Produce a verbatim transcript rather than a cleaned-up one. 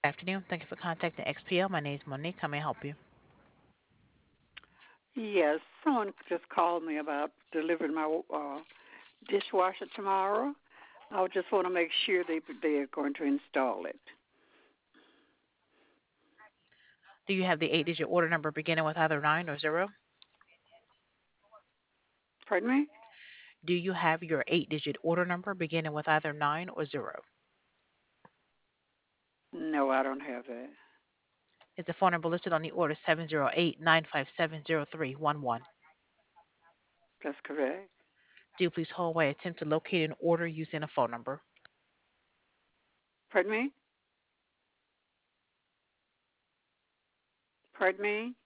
afternoon. Thank you for contacting X P L. My name is Monique. How may I help you? Yes, someone just called me about delivering my uh, dishwasher tomorrow. I just want to make sure they they are going to install it. Do you have the eight-digit order number beginning with either nine or zero? Pardon me? Do you have your eight-digit order number beginning with either nine or zero? No, I don't have that. Is the phone number listed on the order seven zero eight nine five seven zero three one one? That's correct. Do you please hold while I attempt to locate an order using a phone number? Pardon me? Pardon me?